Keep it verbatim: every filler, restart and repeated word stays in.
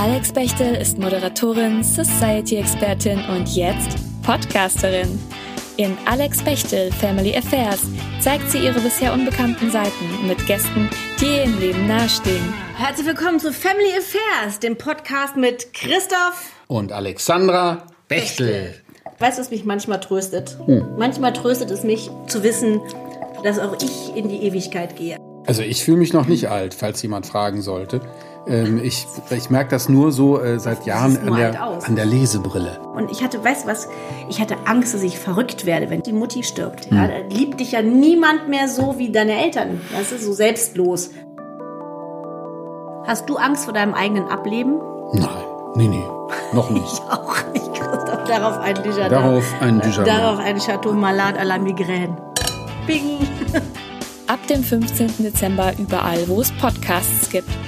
Alex Bechtel ist Moderatorin, Society-Expertin und jetzt Podcasterin. In Alex Bechtel Family Affairs zeigt sie ihre bisher unbekannten Seiten mit Gästen, die ihr im Leben nahestehen. Herzlich willkommen zu Family Affairs, dem Podcast mit Christoph und Alexandra Bechtel. Weißt du, was mich manchmal tröstet? Hm. Manchmal tröstet es mich zu wissen, dass auch ich in die Ewigkeit gehe. Also ich fühle mich noch nicht alt, falls jemand fragen sollte. Ähm, ich ich merke das nur so äh, seit Jahren an der, an der Lesebrille. Und ich hatte, weißt du was, ich hatte Angst, dass ich verrückt werde, wenn die Mutti stirbt. Hm. Ja, da liebt dich ja niemand mehr so wie deine Eltern. Das ist so selbstlos. Hast du Angst vor deinem eigenen Ableben? Nein, nee, nee, noch nicht. Ich auch nicht, Christoph. Darauf ein Déjà Darauf ein Déjà Darauf ein Chateau Malade à la Migraine. Bing! Ab dem fünfzehnten Dezember überall, wo es Podcasts gibt.